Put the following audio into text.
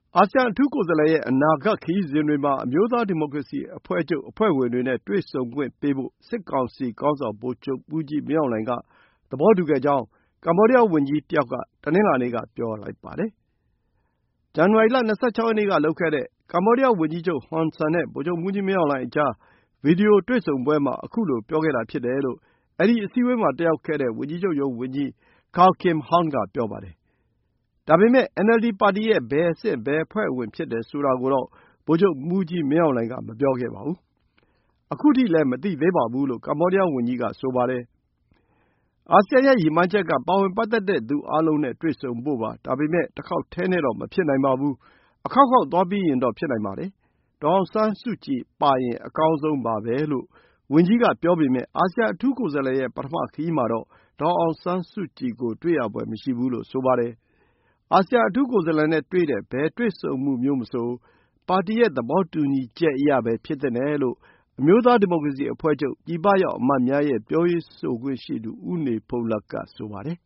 အာဆီယံအထူးကိုယ်စားလှယ်ရဲ့အနာဂတ်ခရီးစဉ်တွေမှာ အမျိုးသားဒီမိုကရေစီအဖွဲ့ချုပ်အဖွဲ့ဝင်တွေနဲ့တွေ့ဆုံခွင့်ပေးဖို့ စစ်ကောင်စီခေါင်းဆောင် ဗိုလ်ချုပ်မှူးကြီးမင်းအောင်လှိုင်က သဘောတူခဲ့ကြောင်း ကမ္ဘောဒီးယားဝန်ကြီးတယောက်က တနင်္လာနေ့က ပြောလိုက်ပါတယ်။ ဇန်နဝါရီလ ၂၆ ရက်နေ့ကလုပ်ခဲ့တဲ့ ကမ္ဘောဒီးယားဝန်ကြီးချုပ် ဟွန်ဆန်နဲ့ ဗိုလ်ချုပ်မှူးကြီးမင်းအောင်လှိုင်ကြား ဗွီဒီယိုတွေ့ဆုံပွဲမှာ ခုလို ပြောခဲ့တာဖြစ်တယ်လို့ အဲဒီအစည်းအဝေးမှာတက်ရောက်ခဲ့တဲ့ ဝန်ကြီးချုပ်ရုံးဝန်ကြီး Kao Kim Hourn က ပြောပါတယ်။ ဒါပေမဲ့ NLD ပါတီရဲ့ ဘယ်အဆင့် ဘယ်အဖွဲ့ဝင်ဖြစ်တယ်ဆိုတာကိုတော့ ဗိုလ်ချုပ်မှူးကြီးမင်းအောင်လှိုင်က မပြောခဲ့ပါဘူး။ ခုထိလည်း မသိသေးပါဘူးလို့ ကမ္ဘောဒီးယားဝန်ကြီးက ဆိုပါတယ်။ အာဆီယံရဲ့ရည်မှန်းချက်က ပါဝင်ပတ်သက်တဲ့သူအားလုံးနဲ့ တွေ့ဆုံဖို့ပါ။ ဒါပေမဲ့ တခေါက်တည်းနဲ့တော့ မဖြစ်နိုင်ပါဘူး။ အခေါက်ခေါက်သွားပြီးရင်တော့ ဖြစ်နိုင်ပါတယ်။ ဒေါ်အောင်ဆန်းစုကြည်ပါရင် အကောင်းဆုံးပါပဲလို့ ဝန်ကြီးကပြောပေမဲ့ အာဆီယံအထူးကိုယ်စားလှယ်ရဲ့ ပထမခရီးမှာတော့ ဒေါ်အောင်ဆန်းစုကြည်ကို တွေ့ရဖွယ်မရှိဘူးလို့ ဆိုပါတယ်။ အာဆီယံအထူးကိုယ်စားလှယ်နဲ့တွေ့တဲ့ ဘယ်တွေ့ဆုံမှုမျိုးမဆို ပါတီရဲ့သဘောတူညီချက်အရပဲ ဖြစ်သင့်တယ်လို့ အမျိုးသားဒီမိုကရေစီအဖွဲ့ချုပ် ပြည်ပရောက်အမတ်များရဲ့ ပြောရေးဆိုခွင့်ရှိသူ ဦးနေဘုန်းလတ်က ဆိုပါတယ်